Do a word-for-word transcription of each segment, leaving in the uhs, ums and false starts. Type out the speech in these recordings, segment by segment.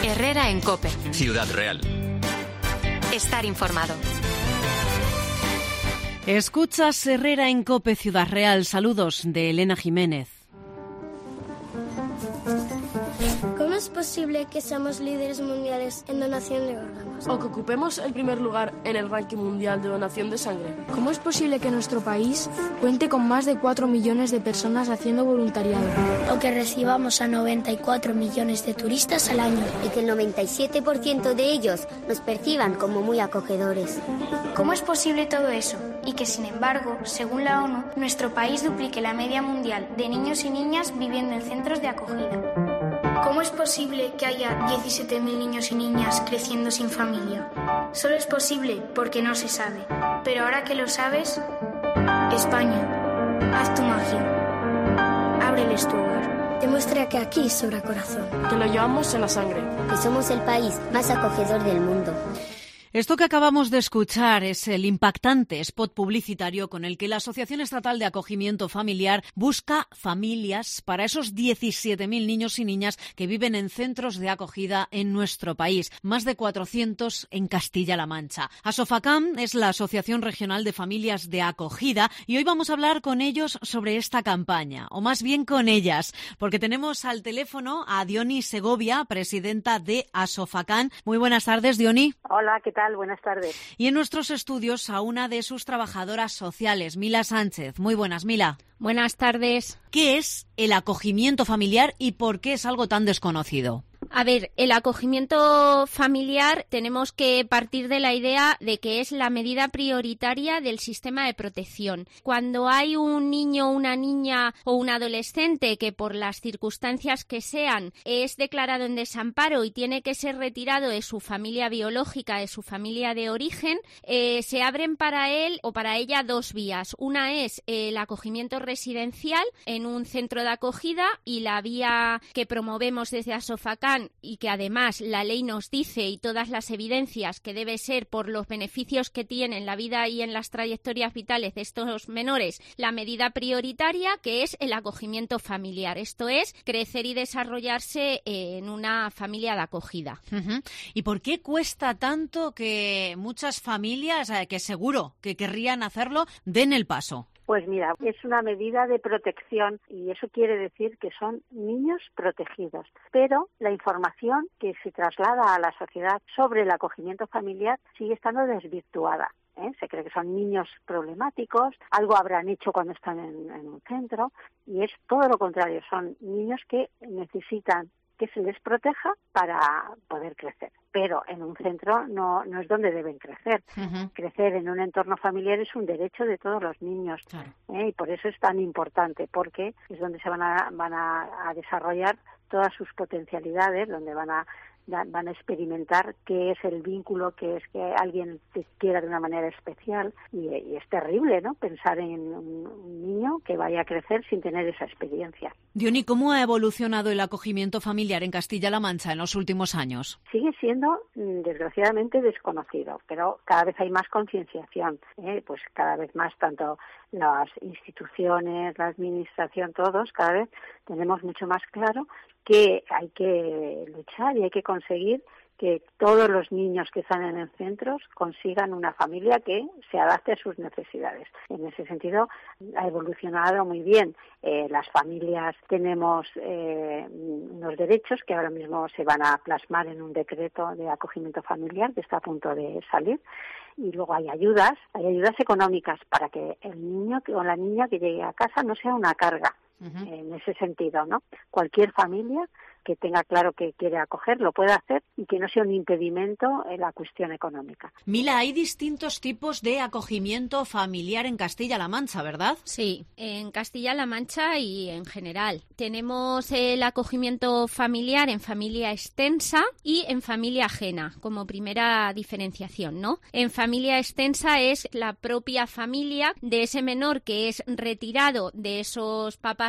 Herrera en COPE. Ciudad Real. Estar informado. Escuchas Herrera en COPE Ciudad Real. Saludos de Elena Jiménez. ¿Cómo es posible que seamos líderes mundiales en donación de órganos? O que ocupemos el primer lugar en el ranking mundial de donación de sangre. ¿Cómo es posible que nuestro país cuente con más de cuatro millones de personas haciendo voluntariado? O que recibamos a noventa y cuatro millones de turistas al año. Y que el noventa y siete por ciento de ellos nos perciban como muy acogedores. ¿Cómo es posible todo eso? Y que, sin embargo, según la ONU, nuestro país duplique la media mundial de niños y niñas viviendo en centros de acogida. ¿Cómo es posible que haya diecisiete mil niños y niñas creciendo sin familia? Solo es posible porque no se sabe. Pero ahora que lo sabes, España, haz tu magia. Ábreles tu hogar. Demuestra que aquí sobra corazón. Que lo llevamos en la sangre. Que somos el país más acogedor del mundo. Esto que acabamos de escuchar es el impactante spot publicitario con el que la Asociación Estatal de Acogimiento Familiar busca familias para esos diecisiete mil niños y niñas que viven en centros de acogida en nuestro país, más de cuatrocientos en Castilla-La Mancha. ASOFACAM es la Asociación Regional de Familias de Acogida y hoy vamos a hablar con ellos sobre esta campaña, o más bien con ellas, porque tenemos al teléfono a Diony Segovia, presidenta de ASOFACAM. Muy buenas tardes, Diony. Hola, ¿qué tal? Buenas tardes. Y en nuestros estudios a una de sus trabajadoras sociales, Mila Sánchez. Muy buenas, Mila. Buenas tardes. ¿Qué es el acogimiento familiar y por qué es algo tan desconocido? A ver, el acogimiento familiar tenemos que partir de la idea de que es la medida prioritaria del sistema de protección. Cuando hay un niño, una niña o un adolescente que por las circunstancias que sean es declarado en desamparo y tiene que ser retirado de su familia biológica, de su familia de origen, eh, se abren para él o para ella dos vías. Una es el acogimiento residencial en un centro de acogida y la vía que promovemos desde ASOFACAM y que además la ley nos dice y todas las evidencias que debe ser por los beneficios que tiene en la vida y en las trayectorias vitales de estos menores, la medida prioritaria, que es el acogimiento familiar. Esto es crecer y desarrollarse en una familia de acogida. Uh-huh. ¿Y por qué cuesta tanto que muchas familias, eh, que seguro que querrían hacerlo, den el paso? Pues mira, es una medida de protección y eso quiere decir que son niños protegidos. Pero la información que se traslada a la sociedad sobre el acogimiento familiar sigue estando desvirtuada. ¿eh? Se cree que son niños problemáticos, algo habrán hecho cuando están en, en un centro y es todo lo contrario, son niños que necesitan que se les proteja para poder crecer. Pero en un centro no, no es donde deben crecer. Uh-huh. Crecer en un entorno familiar es un derecho de todos los niños. Claro. ¿eh? Y por eso es tan importante, porque es donde se van a, van a, a desarrollar todas sus potencialidades, donde van a van a experimentar qué es el vínculo, qué es que alguien te quiera de una manera especial y, y es terrible, ¿no? Pensar en un, un niño que vaya a crecer sin tener esa experiencia. Diony, ¿cómo ha evolucionado el acogimiento familiar en Castilla-La Mancha en los últimos años? Sigue siendo, desgraciadamente, desconocido, pero cada vez hay más concienciación, ¿eh? Pues cada vez más, tanto las instituciones, la administración, todos, cada vez tenemos mucho más claro que hay que luchar y hay que conseguir que todos los niños que están en los centros consigan una familia que se adapte a sus necesidades. En ese sentido, ha evolucionado muy bien. Eh, las familias tenemos eh, unos derechos que ahora mismo se van a plasmar en un decreto de acogimiento familiar que está a punto de salir. Y luego hay ayudas, hay ayudas económicas para que el niño o la niña que llegue a casa no sea una carga. Uh-huh. En ese sentido, ¿no? Cualquier familia que tenga claro que quiere acoger lo puede hacer y que no sea un impedimento en la cuestión económica. Mila, hay distintos tipos de acogimiento familiar en Castilla-La Mancha, ¿verdad? Sí, en Castilla-La Mancha y en general. Tenemos el acogimiento familiar en familia extensa y en familia ajena, como primera diferenciación, ¿no? En familia extensa es la propia familia de ese menor que es retirado de esos papás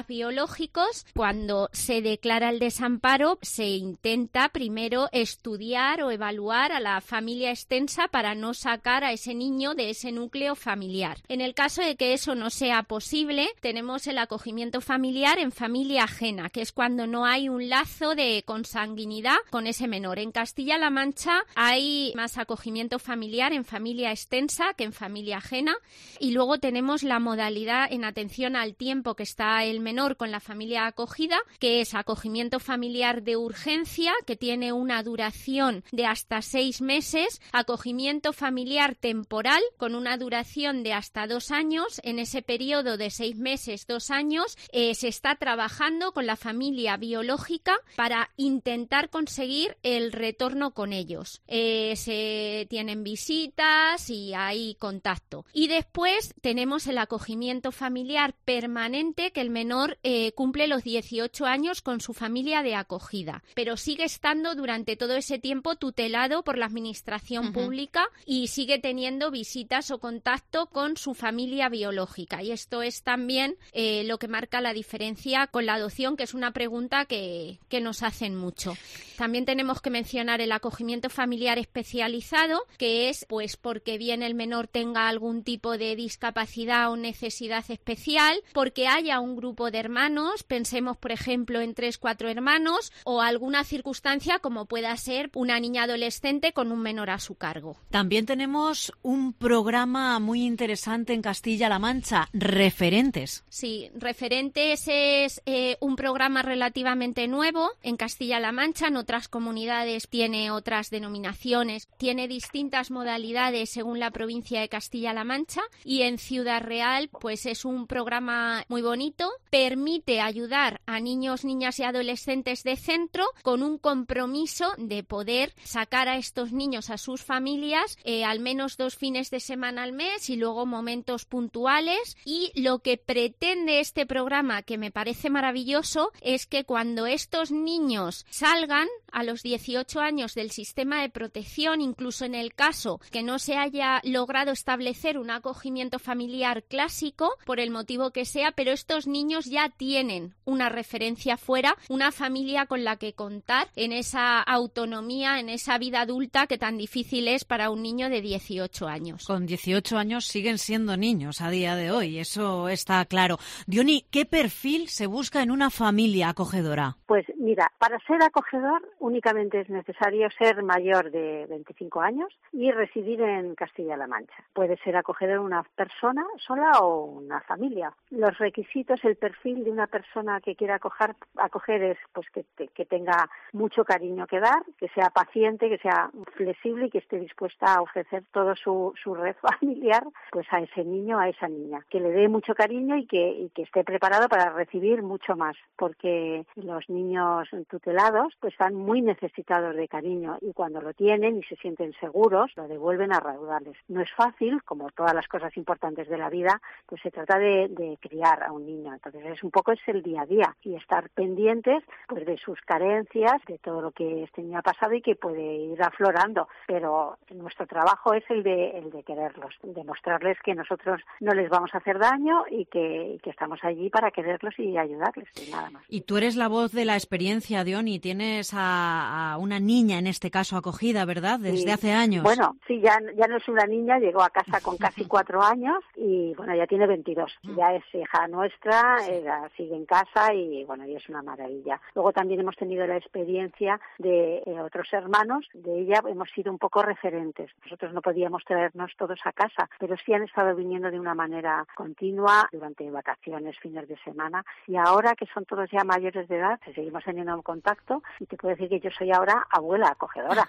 papás biológicos, cuando se declara el desamparo, se intenta primero estudiar o evaluar a la familia extensa para no sacar a ese niño de ese núcleo familiar. En el caso de que eso no sea posible, tenemos el acogimiento familiar en familia ajena, que es cuando no hay un lazo de consanguinidad con ese menor. En Castilla-La Mancha hay más acogimiento familiar en familia extensa que en familia ajena, y luego tenemos la modalidad en atención al tiempo que está el menor con la familia acogida, que es acogimiento familiar de urgencia, que tiene una duración de hasta seis meses, acogimiento familiar temporal con una duración de hasta dos años. En ese periodo de seis meses, dos años, eh, se está trabajando con la familia biológica para intentar conseguir el retorno con ellos. Eh, se tienen visitas y hay contacto. Y después tenemos el acogimiento familiar permanente, que el menor eh, cumple los dieciocho años con su familia de acogida, pero sigue estando durante todo ese tiempo tutelado por la administración uh-huh. pública y sigue teniendo visitas o contacto con su familia biológica. Y esto es también eh, lo que marca la diferencia con la adopción, que es una pregunta que, que nos hacen mucho. También tenemos que mencionar el acogimiento familiar especializado, que es pues porque bien el menor tenga algún tipo de discapacidad o necesidad especial, porque haya un grupo de hermanos, pensemos por ejemplo en tres, cuatro hermanos, o alguna circunstancia como pueda ser una niña adolescente con un menor a su cargo. También tenemos un programa muy interesante en Castilla-La Mancha, Referentes. Sí, Referentes es eh, un programa relativamente nuevo en Castilla-La Mancha. En otras comunidades tiene otras denominaciones, tiene distintas modalidades según la provincia de Castilla-La Mancha, y en Ciudad Real pues es un programa muy bonito, permite ayudar a niños, niñas y adolescentes de centro con un compromiso de poder sacar a estos niños a sus familias eh, al menos dos fines de semana al mes y luego momentos puntuales. Y lo que pretende este programa, que me parece maravilloso, es que cuando estos niños salgan a los dieciocho años del sistema de protección, incluso en el caso que no se haya logrado establecer un acogimiento familiar clásico, por el motivo que sea, pero estos niños ya tienen una referencia fuera, una familia con la que contar en esa autonomía, en esa vida adulta que tan difícil es para un niño de dieciocho años. Con dieciocho años siguen siendo niños a día de hoy, eso está claro. Diony, ¿qué perfil se busca en una familia acogedora? Pues mira, para ser acogedor únicamente es necesario ser mayor de veinticinco años y residir en Castilla-La Mancha. Puede ser acogedor una persona sola o una familia. Los requisitos, el perfil de una persona que quiera acoger, acoger es pues que, te, que tenga mucho cariño que dar, que sea paciente, que sea flexible y que esté dispuesta a ofrecer todo su, su red familiar pues a ese niño, a esa niña. Que le dé mucho cariño y que, y que esté preparado para recibir mucho más, porque los niños tutelados pues están muy necesitados de cariño y cuando lo tienen y se sienten seguros, lo devuelven a raudales. No es fácil, como todas las cosas importantes de la vida, pues se trata de, de criar a un niño. Entonces es un poco es el día a día y estar pendientes pues de sus carencias, de todo lo que este niño ha pasado y que puede ir aflorando. Pero nuestro trabajo es el de el de quererlos, demostrarles que nosotros no les vamos a hacer daño y que, y que estamos allí para quererlos y ayudarles, y nada más. Y tú eres la voz de la experiencia, Diony, tienes a, a una niña en este caso acogida, ¿verdad? Desde sí. hace años. Bueno, sí, ya, ya no es una niña, llegó a casa con casi cuatro años y bueno, ya tiene veintidós. Ya es hija nuestra, sí. ella sigue en casa y bueno, y es una maravilla. Luego también hemos tenido la experiencia de eh, otros hermanos, de ella hemos sido un poco referentes. Nosotros no podíamos traernos todos a casa, pero sí han estado viniendo de una manera continua durante vacaciones, fines de semana, y ahora que son todos ya mayores de edad, seguimos teniendo un contacto y te puedo decir que yo soy ahora abuela acogedora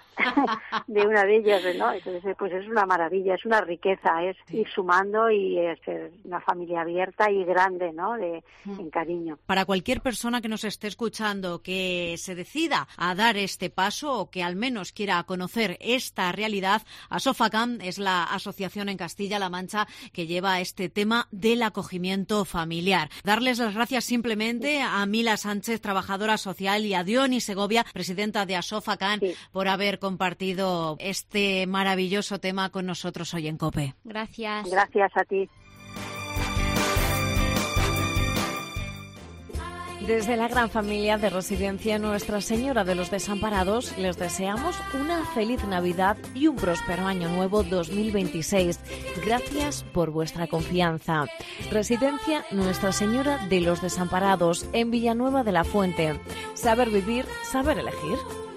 de una de ellas, ¿no? Entonces, pues es una maravilla, es una riqueza, es ir sumando y es una familia abierta y grande, ¿no? De, en cariño. Para cualquier persona que nos esté escuchando que se decida a dar este paso o que al menos quiera conocer esta realidad, ASOFACAM es la asociación en Castilla-La Mancha que lleva este tema del acogimiento familiar. Darles las gracias simplemente a Mila Sánchez, trabajadora social, y a Diony Segovia, presidenta de ASOFACAM, sí. por haber compartido este maravilloso tema con nosotros hoy en COPE. Gracias. Gracias a ti. Desde la gran familia de Residencia Nuestra Señora de los Desamparados les deseamos una feliz Navidad y un próspero año nuevo dos mil veintiséis. Gracias por vuestra confianza. Residencia Nuestra Señora de los Desamparados en Villanueva de la Fuente. Saber vivir, saber elegir.